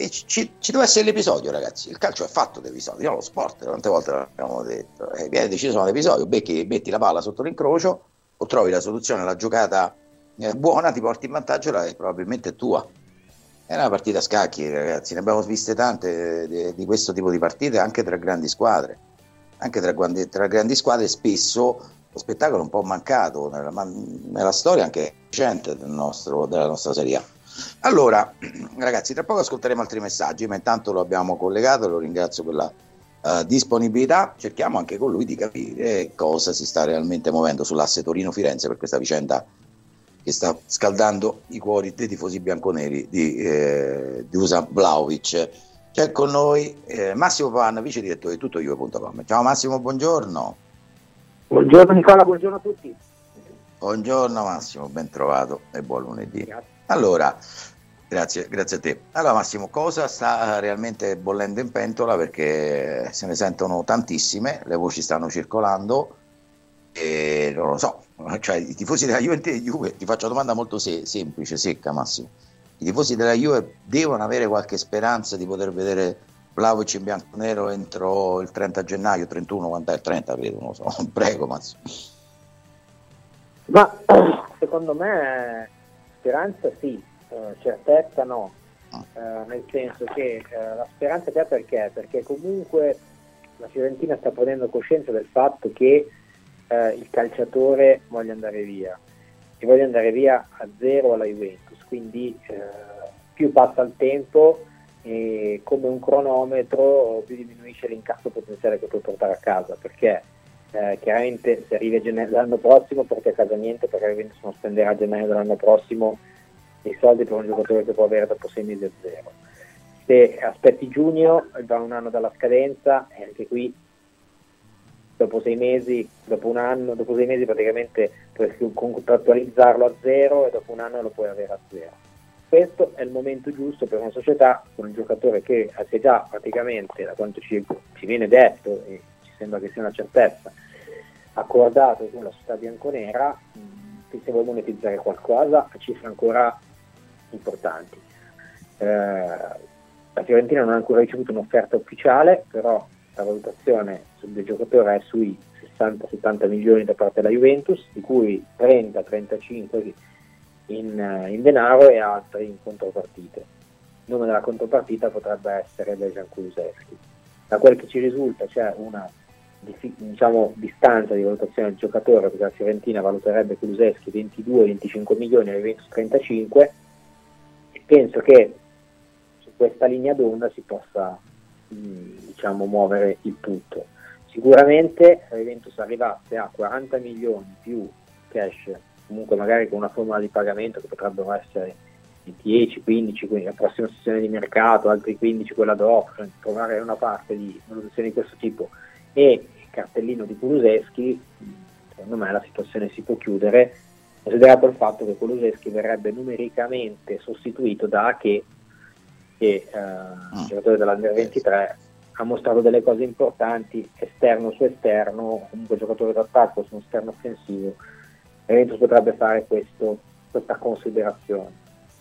ci deve essere l'episodio, ragazzi. Il calcio è fatto di episodi, no? Lo sport, quante volte l'abbiamo detto, viene deciso da un episodio, metti la palla sotto l'incrocio o trovi la soluzione, la giocata buona, ti porti in vantaggio e probabilmente è tua. È una partita a scacchi, ragazzi, ne abbiamo viste tante di questo tipo di partite anche tra grandi squadre, tra grandi squadre spesso lo spettacolo è un po' mancato nella storia anche recente della nostra Serie A. Allora, ragazzi, tra poco ascolteremo altri messaggi, ma intanto lo abbiamo collegato, lo ringrazio per la disponibilità. Cerchiamo anche con lui di capire cosa si sta realmente muovendo sull'asse Torino-Firenze per questa vicenda che sta scaldando i cuori dei tifosi bianconeri di Dusan Vlahovic. C'è con noi Massimo Pavanna, vice direttore di tuttojuve.com. Ciao Massimo, buongiorno. Buongiorno Nicola, buongiorno a tutti. Buongiorno Massimo, ben trovato e buon lunedì. Grazie. Allora, grazie a te. Allora Massimo, cosa sta realmente bollendo in pentola? Perché se ne sentono tantissime, le voci stanno circolando e non lo so, cioè i tifosi della Juve, ti faccio una domanda molto semplice, secca Massimo. I tifosi della Juve devono avere qualche speranza di poter vedere Vlahovic in bianconero entro il 30 gennaio, 31, quant'è il 30 credo, non lo so, prego Massimo. Ma secondo me speranza sì, certezza no, nel senso che la speranza c'è perché comunque la Fiorentina sta prendendo coscienza del fatto che il calciatore voglia andare via e voglia andare via a zero alla Juventus, quindi più passa il tempo e come un cronometro più diminuisce l'incasso potenziale che puoi portare a casa, perché chiaramente se arrivi a gennaio dell'anno prossimo porti a casa niente, perché la Juventus non spenderà a gennaio dell'anno prossimo i soldi per un giocatore che può avere dopo 6 mesi a zero. Se aspetti giugno, da un anno dalla scadenza, e anche qui dopo 6 mesi, dopo un anno, dopo 6 mesi praticamente puoi contrattualizzarlo a zero e dopo un anno lo puoi avere a zero. Questo è il momento giusto per una società con un giocatore che si è già praticamente, da quanto ci viene detto e ci sembra che sia una certezza, accordato con la società bianconera, che se vuole monetizzare qualcosa a cifre ancora importanti. La Fiorentina non ha ancora ricevuto un'offerta ufficiale, però la valutazione del giocatore è sui 60-70 milioni da parte della Juventus, di cui 30-35 in denaro e altri in contropartite. Il nome della contropartita potrebbe essere Dejan Kulusevski. Da quel che ci risulta c'è una distanza di valutazione del giocatore, perché la Fiorentina valuterebbe Kulusevski 22-25 milioni e la Juventus 35, e penso che su questa linea d'onda si possa muovere il tutto. Sicuramente la Juventus arrivasse a 40 milioni più cash, comunque magari con una formula di pagamento che potrebbero essere 10, 15, quindi la prossima sessione di mercato, altri 15 quella dopo, trovare una parte di valutazione di questo tipo e il cartellino di Kulusevski, secondo me la situazione si può chiudere, considerato il fatto che Kulusevski verrebbe numericamente sostituito da Ake, che giocatore dell'Under 23 ha mostrato delle cose importanti esterno su esterno, comunque giocatore d'attacco su un esterno offensivo. Juventus potrebbe fare questa considerazione.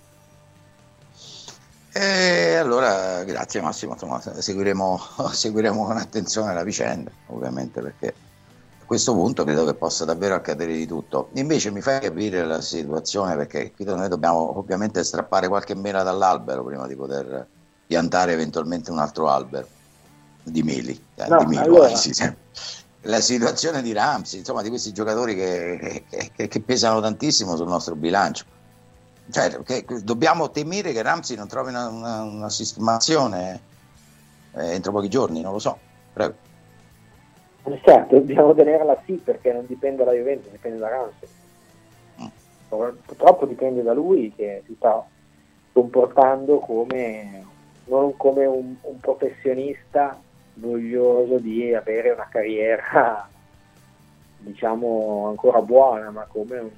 Allora grazie Massimo, insomma, seguiremo con attenzione la vicenda, ovviamente, perché a questo punto credo che possa davvero accadere di tutto. Invece mi fai capire la situazione, perché qui noi dobbiamo ovviamente strappare qualche mela dall'albero prima di poter piantare eventualmente un altro albero di meli, allora. La situazione di Ramsey, insomma, di questi giocatori che pesano tantissimo sul nostro bilancio, cioè che dobbiamo temere che Ramsey non trovi una sistemazione entro pochi giorni, non lo so, prego. Certo, dobbiamo tenerla sì, perché non dipende dalla Juventus, dipende da Ramsey. Purtroppo dipende da lui, che si sta comportando non come un professionista voglioso di avere una carriera ancora buona, ma come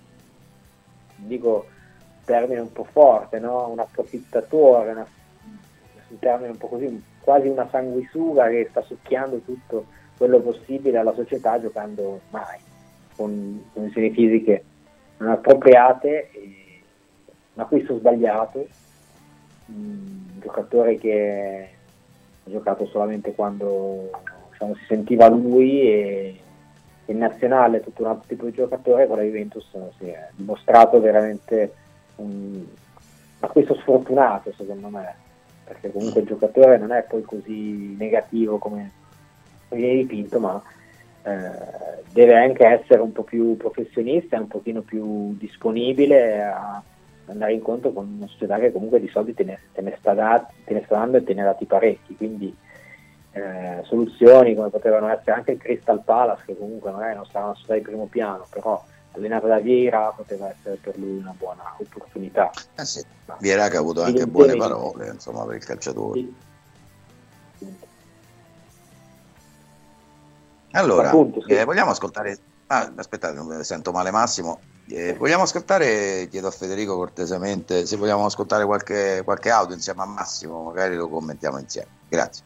termine un po' forte, no? Un approfittatore, un termine un po' così, quasi una sanguisuga che sta succhiando tutto quello possibile alla società, giocando mai con condizioni fisiche non appropriate, un acquisto sbagliato, un giocatore che ha giocato solamente quando, diciamo, si sentiva lui, e in nazionale è tutto un altro tipo di giocatore. Con la Juventus si è dimostrato veramente un acquisto sfortunato, secondo me, perché comunque il giocatore non è poi così negativo come viene dipinto, ma deve anche essere un po' più professionista, un pochino più disponibile a andare incontro con una società che comunque di soldi te ne sta dando e te ne ha dati parecchi, quindi soluzioni come potevano essere anche il Crystal Palace, che comunque magari non sarà una società di primo piano, però allenato da Vieira poteva essere per lui una buona opportunità. Sì. Vieira che ha avuto anche buone parole, insomma, per il calciatore. Sì. Allora, Appunto, sì. vogliamo ascoltare... aspettate, non sento male Massimo. Vogliamo ascoltare, chiedo a Federico cortesemente, se vogliamo ascoltare qualche audio insieme a Massimo, magari lo commentiamo insieme. Grazie.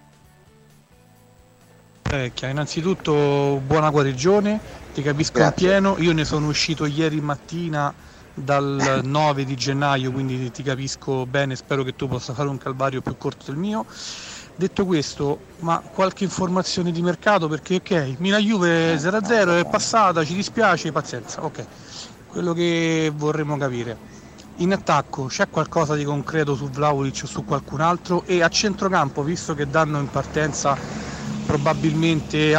Innanzitutto buona guarigione, ti capisco in pieno, io ne sono uscito ieri mattina dal 9 di gennaio, quindi ti capisco bene, spero che tu possa fare un calvario più corto del mio. Detto questo, ma qualche informazione di mercato, perché ok, Milan-Juve 0-0 è passata, ci dispiace, pazienza, ok. Quello che vorremmo capire, in attacco c'è qualcosa di concreto su Vlahovic o su qualcun altro? E a centrocampo, visto che danno in partenza probabilmente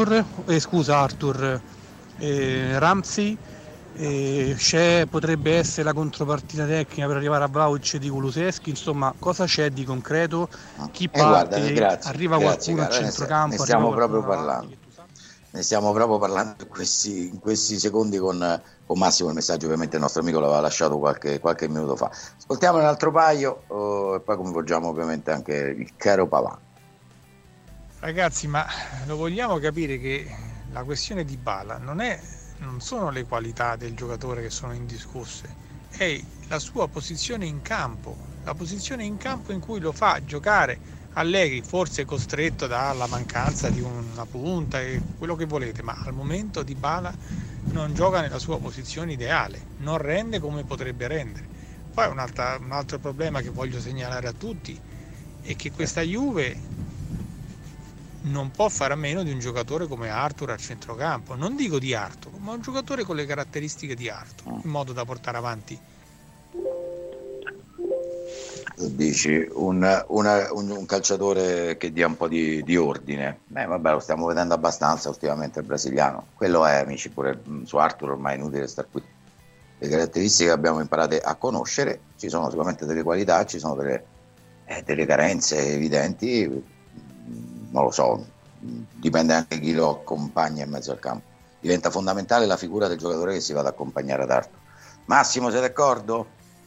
Ramsey, potrebbe essere la contropartita tecnica per arrivare a Vlahovic di Kulusevski, insomma, cosa c'è di concreto? Chi parte? Grazie, arriva qualcuno a centrocampo? Ne stiamo proprio parlando. Ne stiamo proprio parlando in questi secondi con Massimo. Il messaggio ovviamente il nostro amico l'aveva lasciato qualche minuto fa. Ascoltiamo un altro paio e poi coinvolgiamo ovviamente anche il caro Paván. Ragazzi, ma lo vogliamo capire che la questione di Dybala non sono le qualità del giocatore che sono indiscusse, è la sua posizione in campo, la posizione in campo in cui lo fa giocare Allegri, forse costretto dalla mancanza di una punta e quello che volete, ma al momento Dybala non gioca nella sua posizione ideale, non rende come potrebbe rendere. Poi un altro problema che voglio segnalare a tutti è che questa Juve non può fare a meno di un giocatore come Arthur a centrocampo, non dico di Arthur, ma un giocatore con le caratteristiche di Arthur, in modo da portare avanti. Dici un calciatore che dia un po' di ordine. Vabbè, lo stiamo vedendo abbastanza ultimamente il brasiliano. Quello è, amici, pure su Arthur ormai è inutile star qui. Le caratteristiche che abbiamo imparato a conoscere, ci sono sicuramente delle qualità, ci sono delle carenze evidenti. Non lo so, dipende anche chi lo accompagna in mezzo al campo. Diventa fondamentale la figura del giocatore che si va ad accompagnare ad Arthur. Massimo, sei d'accordo?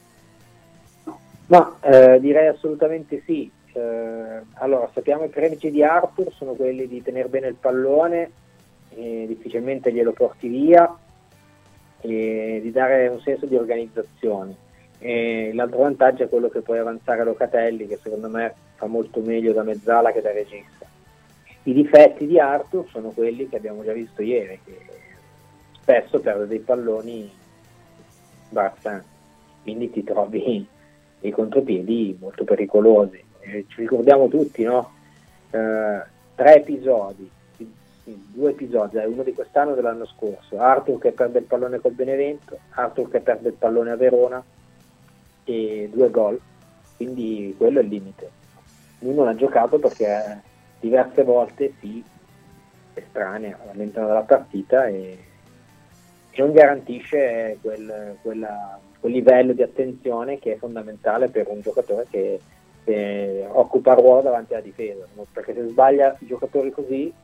No, direi assolutamente sì. Allora, sappiamo i pregi di Arthur sono quelli di tenere bene il pallone, difficilmente glielo porti via, e di dare un senso di organizzazione. L'altro vantaggio è quello che puoi avanzare Locatelli, che secondo me fa molto meglio da mezzala che da regista. I difetti di Arthur sono quelli che abbiamo già visto ieri, che spesso perde dei palloni imbarazzanti, quindi ti trovi dei contropiedi molto pericolosi. Ci ricordiamo tutti, no? 3 episodi, 2 episodi, uno di quest'anno e dell'anno scorso. Arthur che perde il pallone col Benevento, Arthur che perde il pallone a Verona e 2 gol, quindi quello è il limite. Lui non ha giocato perché diverse volte si estranea all'interno della partita e non garantisce quel livello di attenzione che è fondamentale per un giocatore che occupa il ruolo davanti alla difesa, perché se sbaglia i giocatori così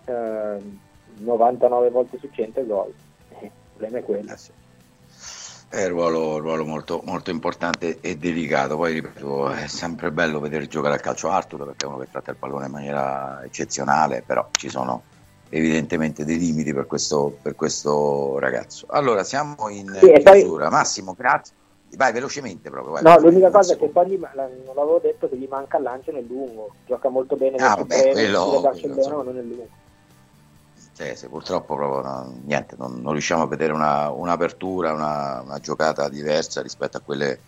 99 volte su 100 è gol. Il problema è quello. È un ruolo molto, molto importante e delicato. Poi ripeto, è sempre bello vedere giocare al calcio Arthur, perché è uno che tratta il pallone in maniera eccezionale, però ci sono evidentemente dei limiti per questo ragazzo. Allora siamo in chiusura. Massimo, grazie. Vai velocemente proprio. Vai, no, l'unica cosa è che poi non l'avevo detto, che gli manca il lancio nel lungo. Gioca molto bene nel Barcellona, ma non nel lungo. Sì, purtroppo proprio non riusciamo a vedere un'apertura, una giocata diversa rispetto a quelle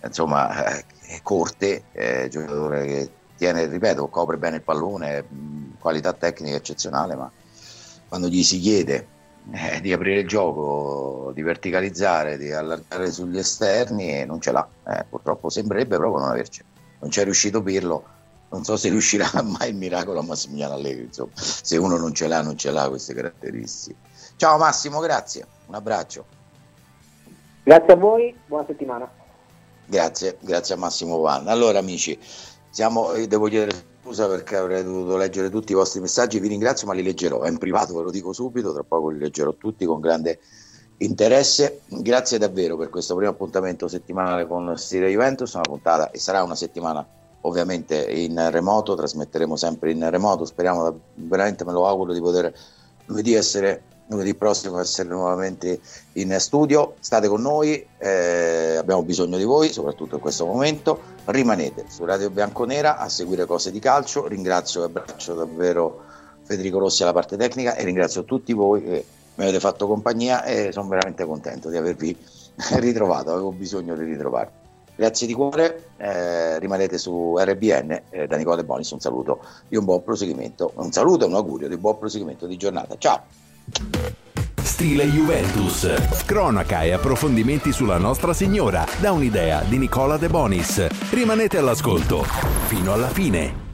corte, giocatore che tiene, ripeto, copre bene il pallone, qualità tecnica eccezionale, ma quando gli si chiede di aprire il gioco, di verticalizzare, di allargare sugli esterni, non ce l'ha. Purtroppo sembrerebbe proprio non avercela. Non c'è riuscito Pirlo, non so se riuscirà mai il miracolo a Massimiliano Allegri, insomma, se uno non ce l'ha queste caratteristiche. Ciao Massimo, grazie, un abbraccio. Grazie a voi, buona settimana. Grazie a Massimo Vanna. Allora amici, devo chiedere scusa perché avrei dovuto leggere tutti i vostri messaggi, vi ringrazio, ma li leggerò, è in privato, ve lo dico subito, tra poco li leggerò tutti con grande interesse. Grazie davvero per questo primo appuntamento settimanale con Stile Juventus, una puntata, e sarà una settimana ovviamente in remoto, trasmetteremo sempre in remoto, speriamo, veramente me lo auguro, di poter lunedì prossimo essere nuovamente in studio. State con noi, abbiamo bisogno di voi, soprattutto in questo momento. Rimanete su Radio Bianconera a seguire cose di calcio. Ringrazio e abbraccio davvero Federico Rossi alla parte tecnica e ringrazio tutti voi che mi avete fatto compagnia e sono veramente contento di avervi ritrovato, avevo bisogno di ritrovarvi. Grazie di cuore, rimanete su RBN. Da Nicola De Bonis un saluto e un buon proseguimento, un saluto e un augurio di buon proseguimento di giornata. Ciao! Stile Juventus, cronaca e approfondimenti sulla Nostra Signora, da un'idea di Nicola De Bonis. Rimanete all'ascolto fino alla fine.